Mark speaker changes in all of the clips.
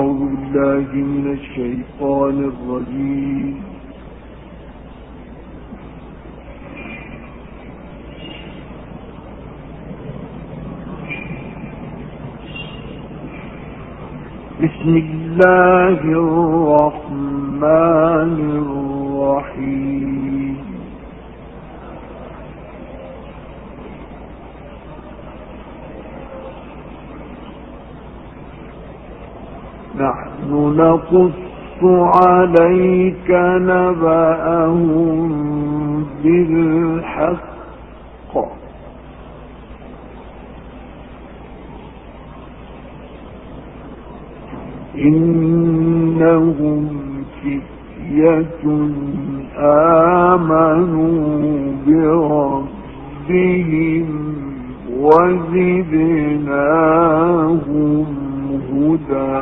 Speaker 1: أعوذ بالله من الشيطان الرجيم. بسم الله الرحمن الرحيم. نحن نقص عليك نبأهم بالحق إنهم فتية آمنوا بربهم وزدناهم هدى.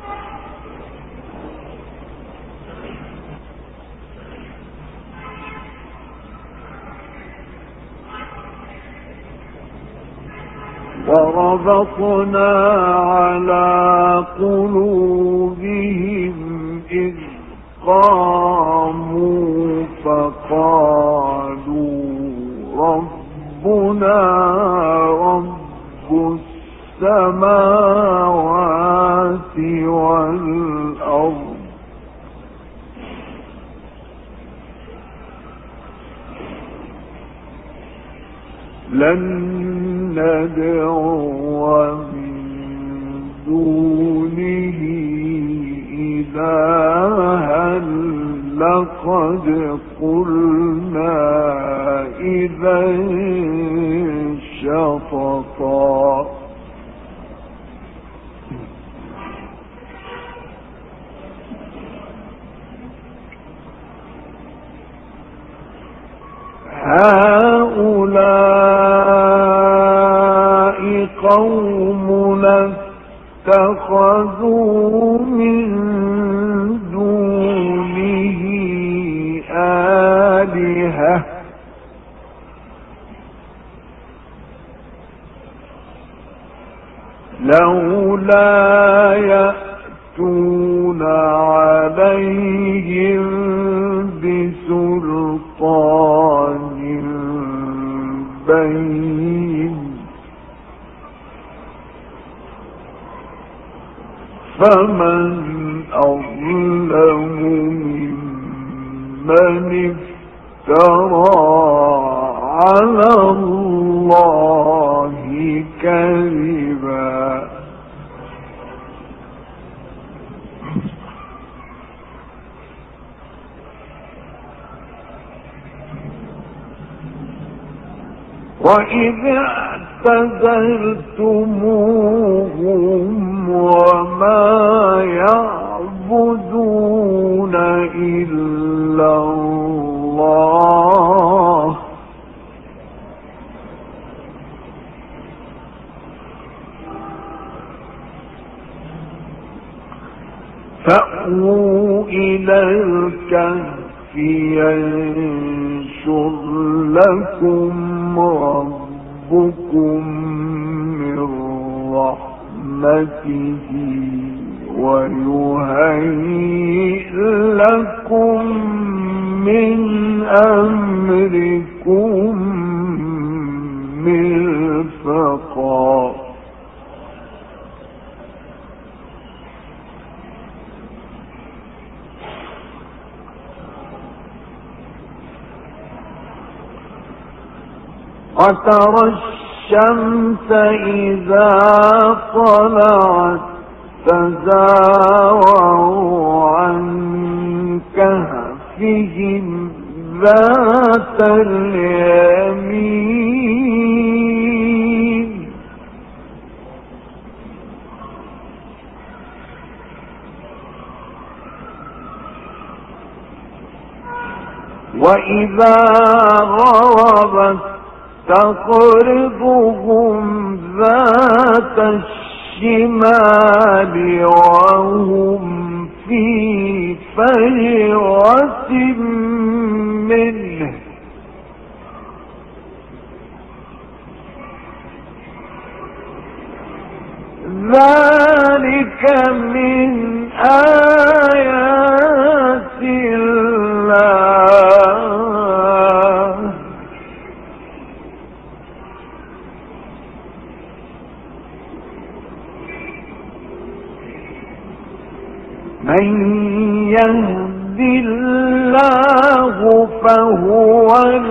Speaker 1: وربطنا على قلوبهم إذ قاموا فقالوا ربنا رب السماوات والأرض لن ندعو من دونه إلها لقد قلنا إذا شططا. هؤلاء قومنا اتخذوا من دونه آلهة لولا يأتون عليهم بسلطان بين فمن أظلم ممن افترى على الله كذبا. وإذ اعتزلتموهم وما يعبدون إلا الله فأووا إلى الكهف ينشر لكم ربكم من رحمته ويهيئ لكم من أمركم مرفقا. وترى الشمس إذا طلعت تزاور عن كهفهم ذات اليمين وإذا غربت تقرضهم ذات الشمال وهم في فجوة منه ذلك من من يهد الله فهو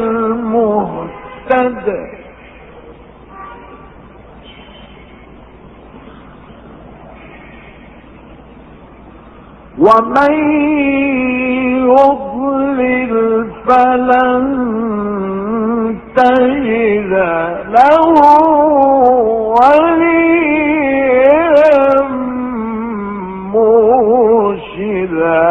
Speaker 1: المهتد ومن يضلل فلن تجد له وليا مرشدا.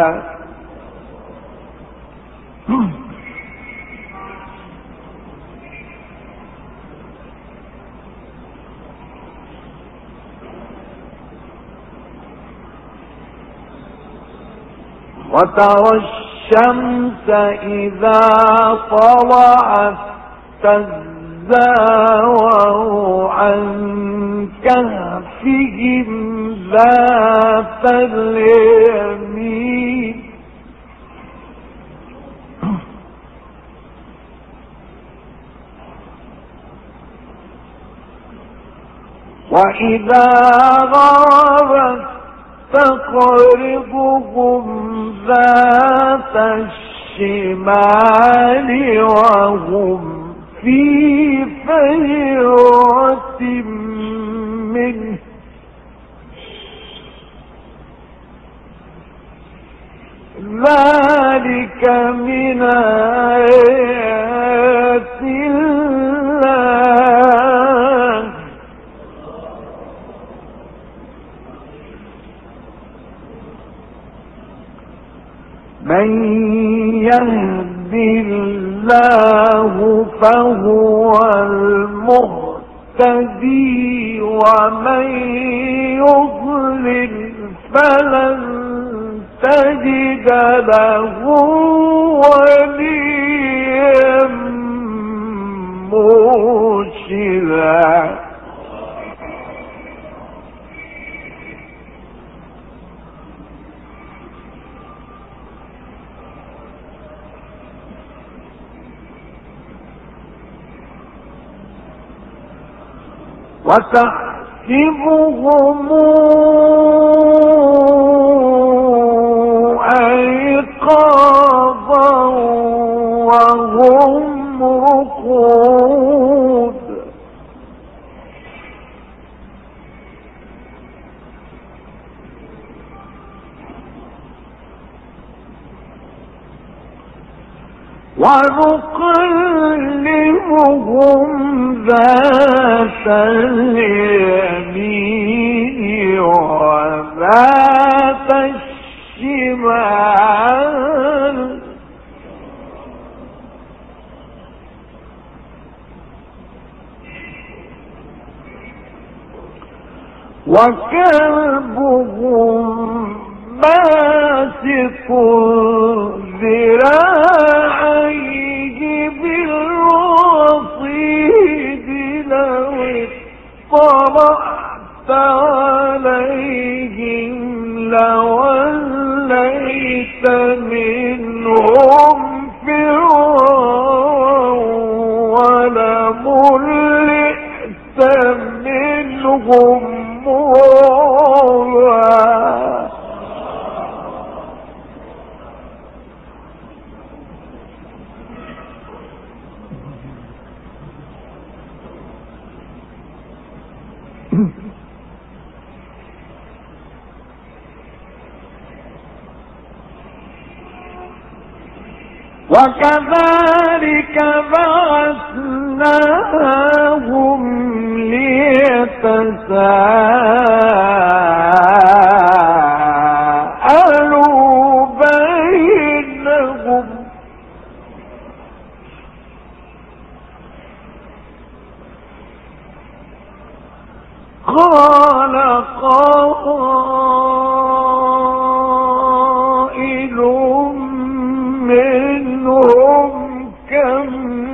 Speaker 1: وترى الشمس إذا طلعت تزاور عن كهفهم ذات اليمين وإذا غربت تقرضهم ذات الشمال وهم في فجوة منه ذلك من آيات الله من يهد الله فهو المهتدي ومن يضلل فلن تجد له وليا مرشدا. وتحسبهم أيقاظا وهم رقود ونقلبهم ذات اليمين وذات الشمال وكلبهم باسط ذراعيه بالوصيد لو اطلعت عليهم لوليت منهم فرارا ولملئت منهم رعبا. وكذلك بعثناهم ليتساءلوا بينهم قال قائل منهم كم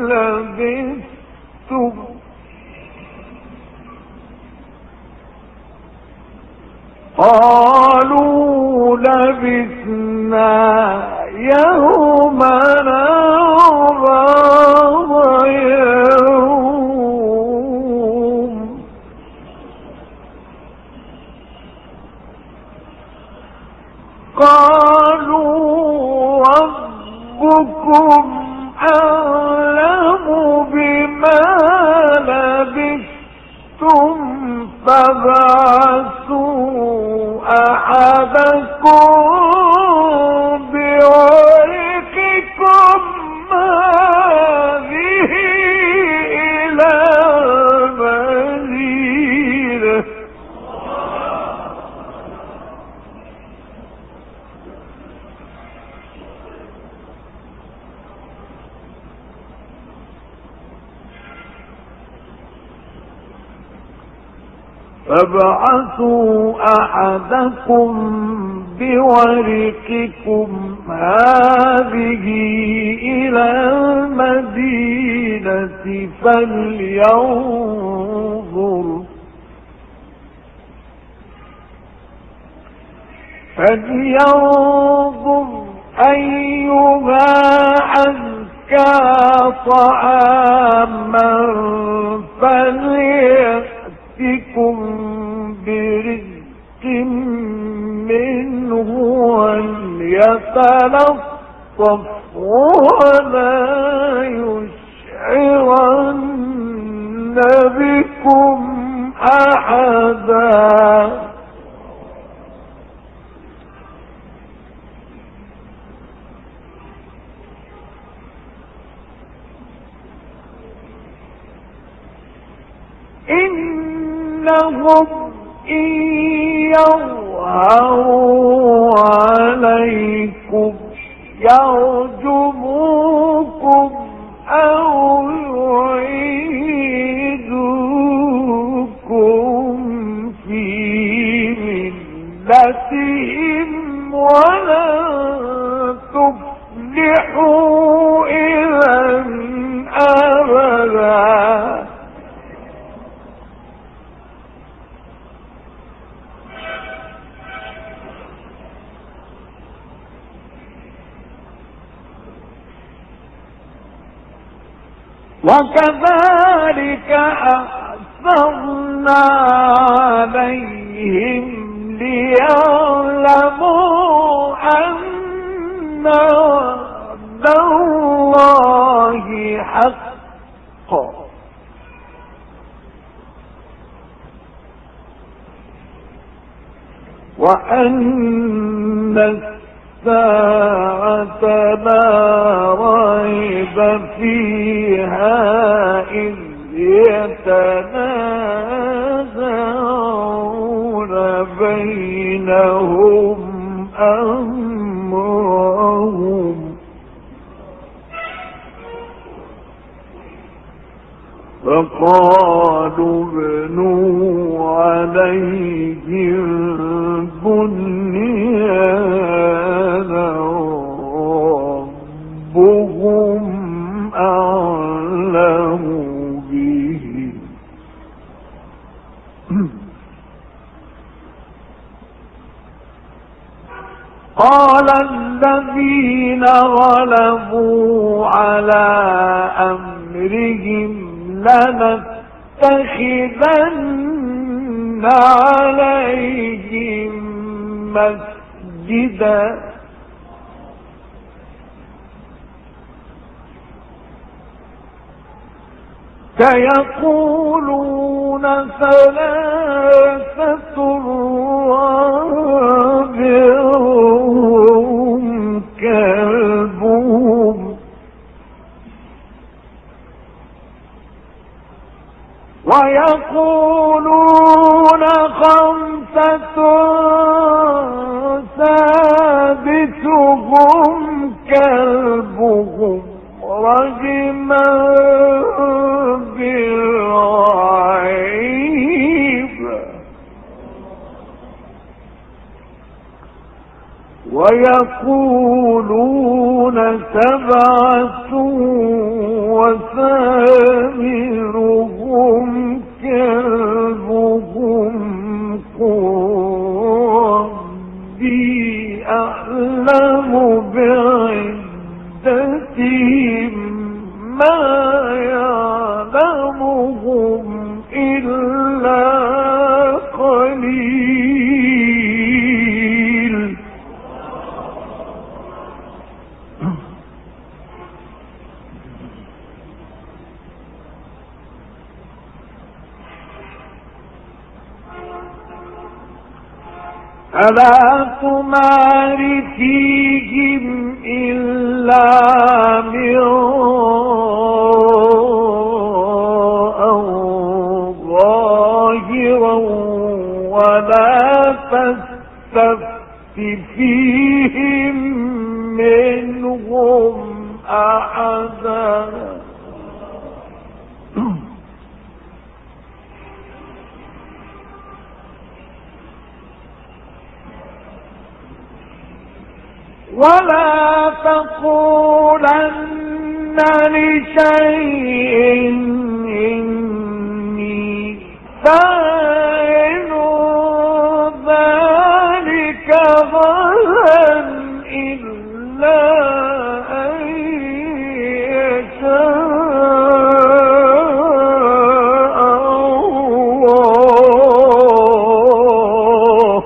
Speaker 1: لبثتم قالوا لبثنا يوما أو بعض يوم قالوا ربكم أعلم بما لبثتم فابعثوا أحدكم بورقكم هذه إلى المدينة فابعثوا أحدكم بورقكم هذه إلى المدينة فلينظر أيها أزكى طعاما فليأتكم برزق منه وليتلطف ولا يشعرن بكم أحدا إنهم إن يظهروا عليكم يرجموكم أو يعيدوكم في ملتهم ولن تفلحوا إذا أبدا وكذلك أعثرنا عليهم ليعلموا أن وعد الله حق وأن الساعة لا ريب فيها إذ يتنازعون بينهم أمرهم فقالوا ابنوا عليهم بنيانا ربهم أعلم به قال الذين غلبوا على أمرهم لنتخذن عليهم مسجدا سيقولون ثلاثة رابعهم كلبهم ويقولون خمسة سادسهم كلبهم رجما بالغيب ويقولون سبعة وثامنهم كلبهم قل ربي أعلم بعدتهم ما يعلمهم إلا قليل فلا تمار فيهم إلا مراء ظاهرا ولا تستفت فيهم منهم أحدا ولا تقولن لشيء إني فاعل ذلك غدا إلا أن يشاء الله.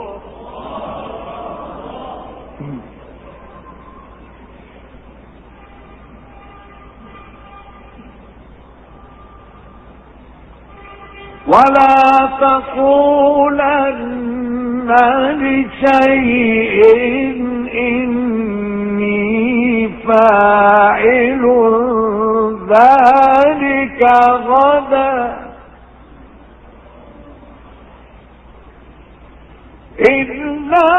Speaker 1: ولا تقولن لشيء إني فاعل ذلك غدا إلا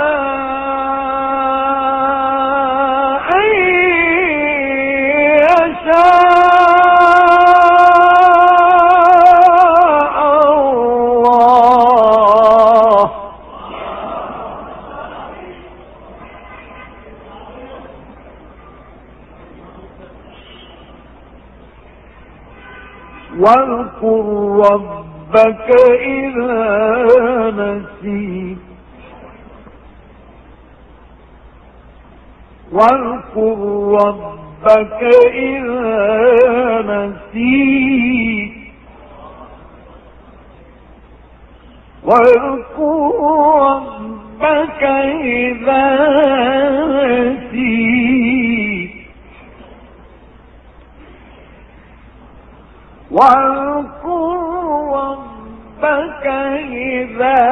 Speaker 1: أن يشاء واذكر ربك إذا نسيت واذكر ربك إذا نسيت واذكر ربك إذا نسيت واذكر ربك إذا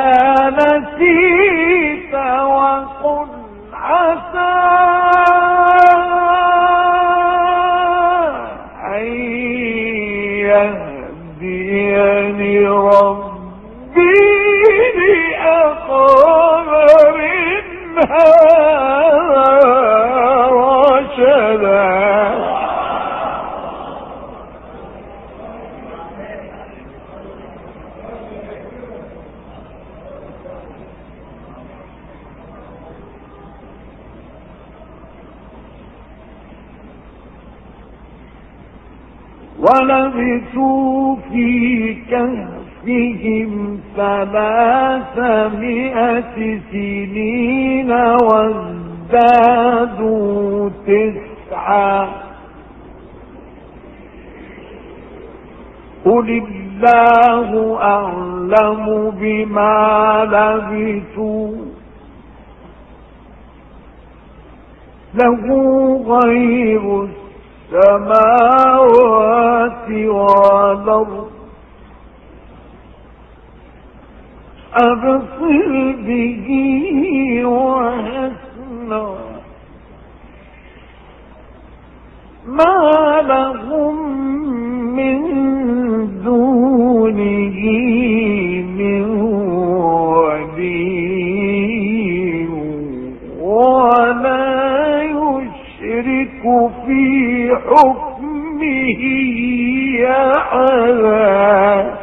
Speaker 1: نسيت وقل عسى أن يهديني ربي لأقرب من هذا رشدا. ولبثوا في كهفهم 300 سنين وازدادوا 9 قل الله أعلم بما لبثوا له غيب السماوات والأرض أبصر به وأسمع ما لهم من دونه من ولي ولا يشرك في حكمه أحدا.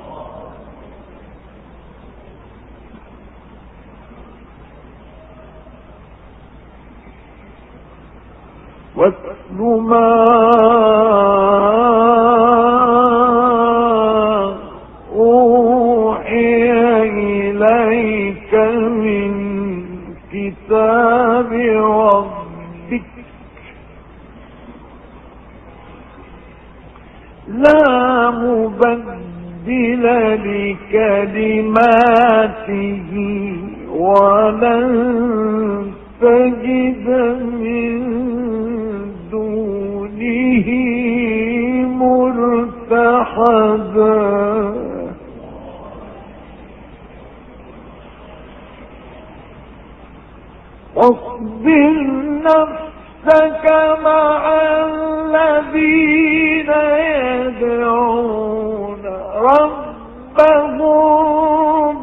Speaker 1: واتل ما أوحي إليك من كتاب ربك لا مبدل لكلماته ولن تجد من دونه ملتحدا. واصبر نفسك مع الذين يدعون ربهم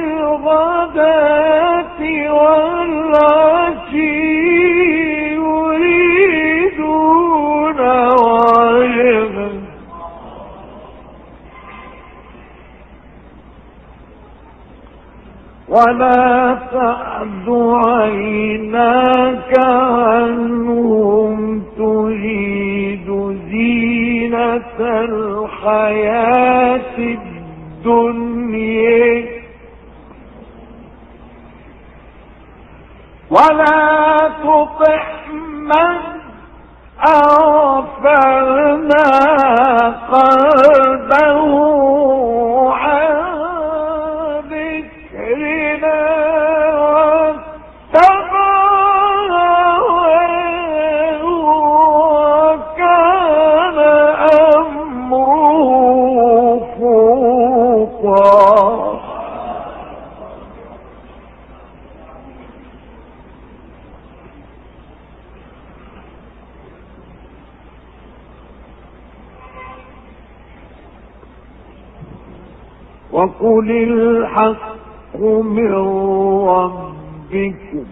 Speaker 1: بالغداة والعشي يريدون وجهه ولا تعد عيناك عنهم تريد زينة الحياة الدنيا ولا تطع من أغفلنا قلبه عن ذكرنا وكان أمره فرطا. وقل الحق من ربكم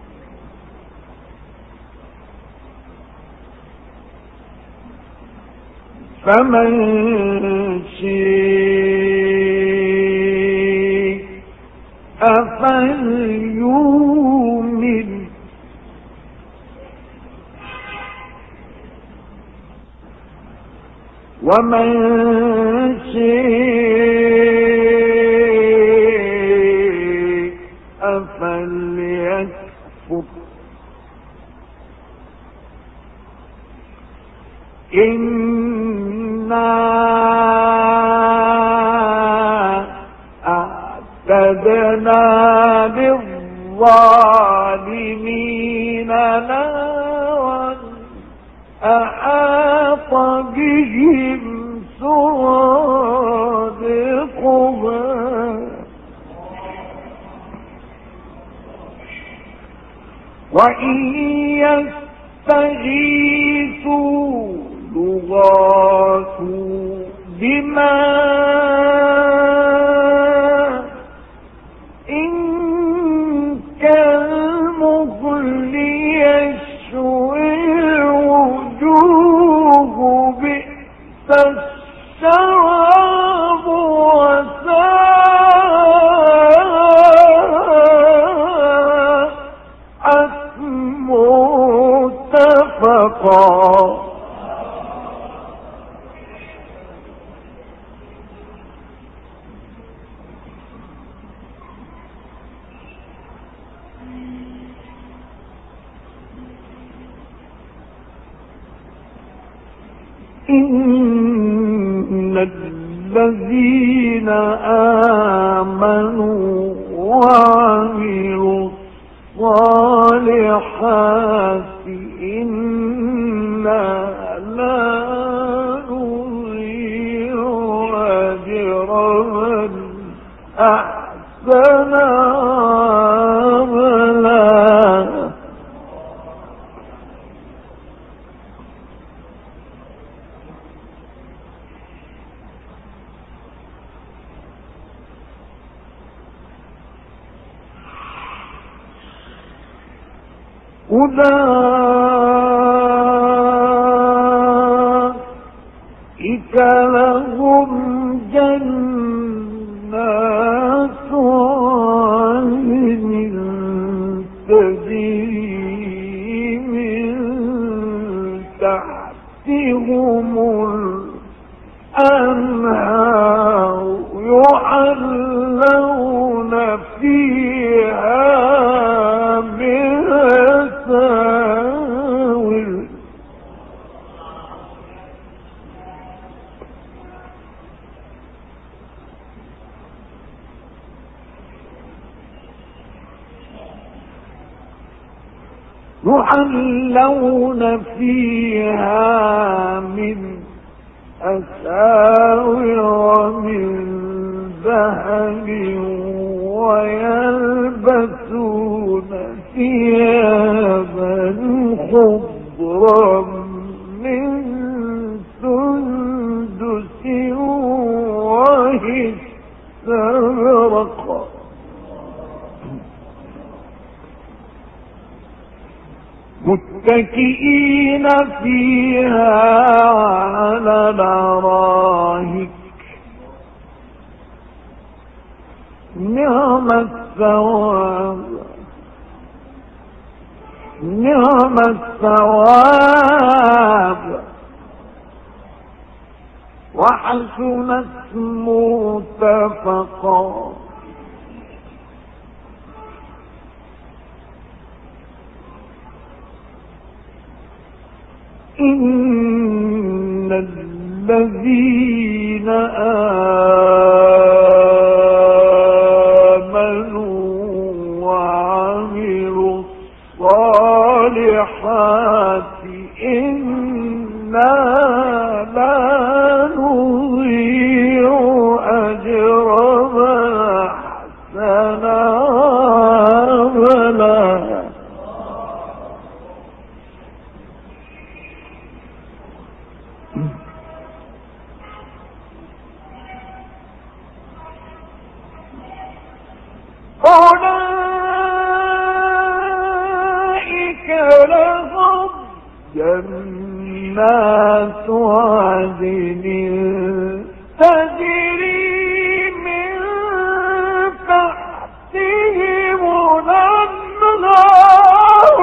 Speaker 1: فمن شاء فليؤمن ومن شاء فليكفر إنا أعتدنا للظالمين نارا أحاط بهم سرادقها وإن يستغيثوا يغاثوا بماء كالمهل يشوي الوجوه بئس الشراب وساءت مرتفقا. إن الذين آمنوا وعملوا الصالحات إنا لا نضيع أجر من أحسن عملا. أولئك لهم جنات عدن تجري من تحتهم الأنهار يحلون فيها من أساور يحلون فيها من أساور من ذهب ويلبسون ثيابا خضرا من سندس واستبرق متكئين فيها على الأرائك نعم الثواب وحسنت مرتفقا إن الذين آمنوا وعملوا الصالحات إنا لا نضيع أجر من أحسن عملا أولئك لهم جنات عدن تجري من تحتهم الأنهار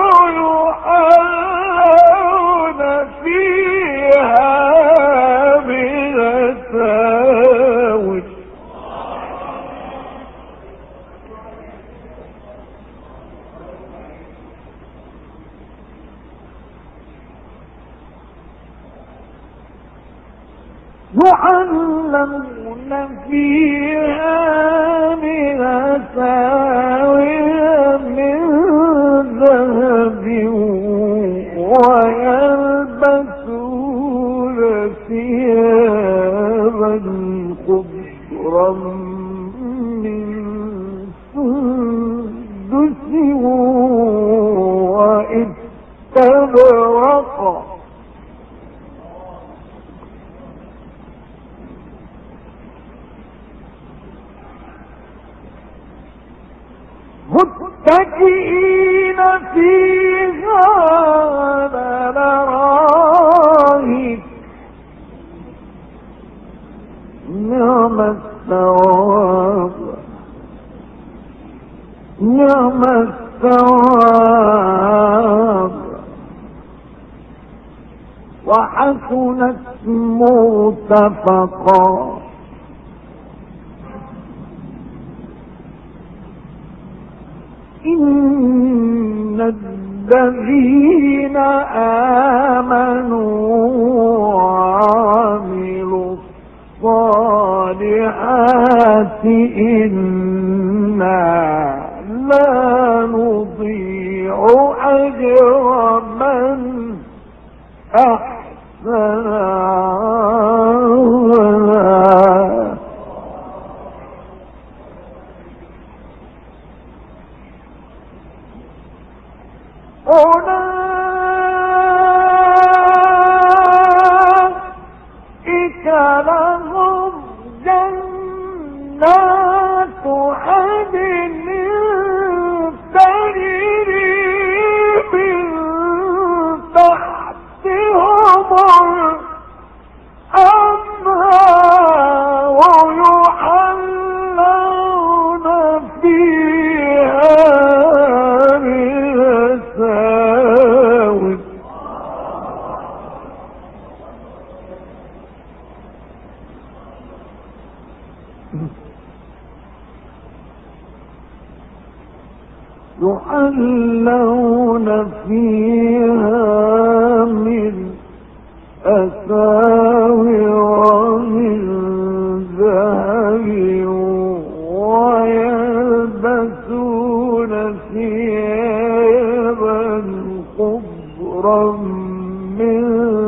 Speaker 1: يحلون فيها من أساور يحلون فيها من أساور من ذهب ويلبسون ثيابا خضرا من سندس واستبرق متكئين فيها على الأرائك نعم الثواب وحسنت مرتفقا إن الذين آمنوا وعملوا الصالحات إنا لا نضيع أجر من أحسن عملا أولئك لهم جنات عدن تجري من تحتهم الأنهار يحلون فيها من أساور يحلون فيها من أساور من ذهب ويلبسون ثيابا خضرا من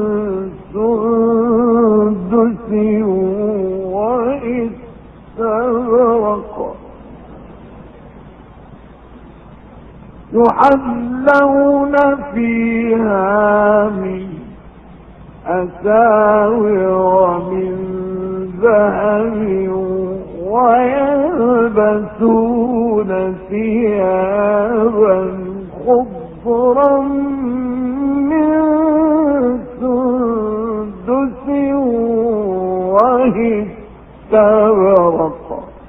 Speaker 1: سندس واستبرق يحلون فيها من أساور من ذهب ويلبسون ثيابا خضرا من سندس واستبرق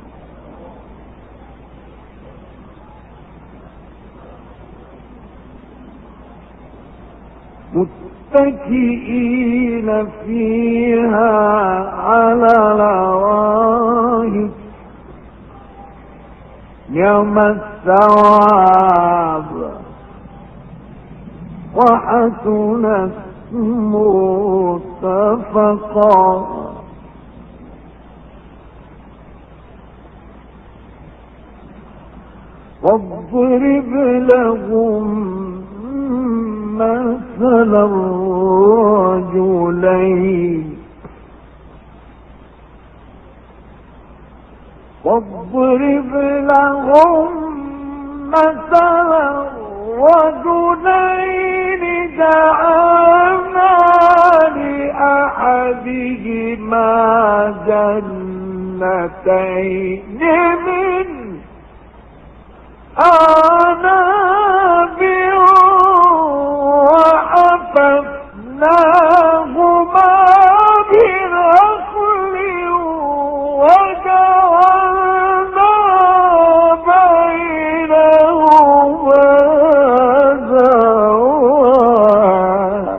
Speaker 1: متكئين فيها على الأرائك نعم الثواب وحسنت مرتفقا. واضرب لهم مثل الرجلين واضرب لهم مثل الرجلين جعلنا لأحدهما جنتين من أعناب وحففناهما بنخل وجعلنا بينهما زرعا.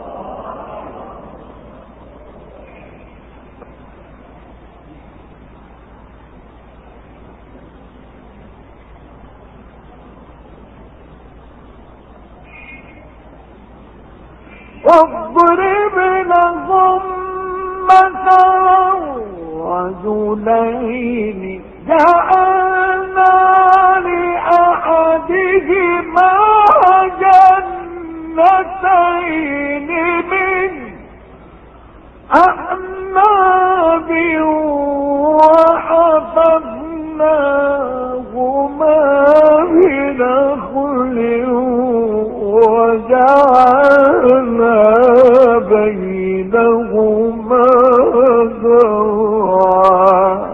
Speaker 1: واضرب لهم مثلا رجلين جعلنا لأحدهما جنتين من أعناب وحفظناهما بنخل وجعلنا بينهما زرعا.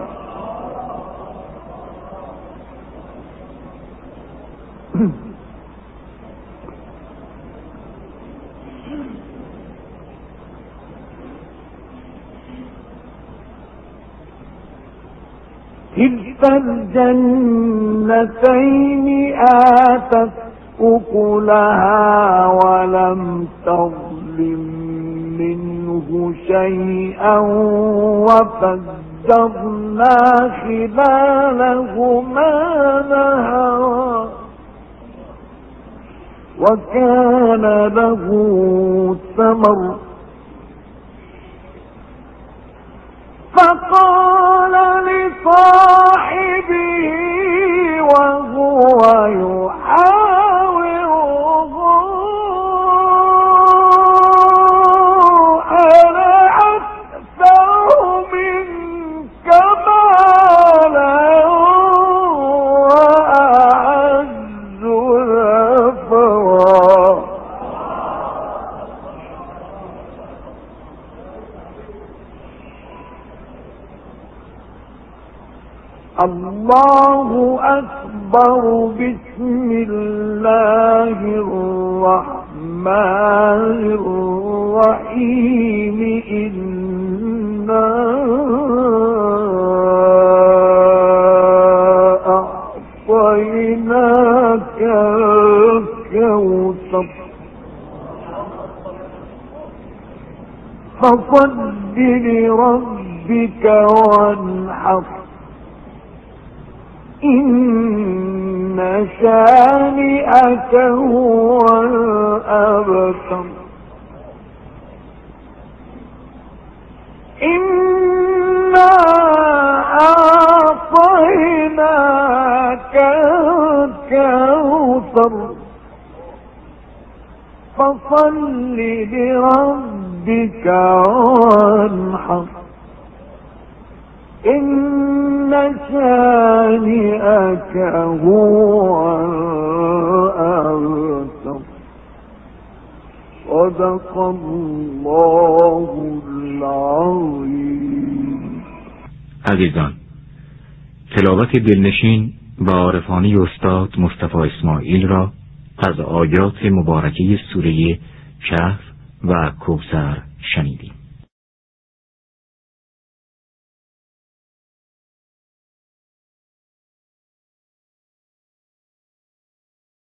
Speaker 1: كلتا الجنتين آتت أكلها ولم تظلم منه شيئا وفجرنا خلالهما نهرا وكان له ثمر فقال لصاحبه وهو يحاوره أنا أكثر منك مالا وأعز نفرا. الله أكبر. بسم الله الرحمن الرحيم. إنا أعطيناك الكوثر فصل لربك وانحر إن شانئك هو الأبتر. إنا أعطيناك الكوثر فصل لربك وانحر إن شانئك هو صدق الله العظیم.
Speaker 2: عزیزان، تلاوت دلنشین و عارفانه استاد مصطفی اسماعیل را از آیات مبارکه سوره کهف و کوثر شنیدیم.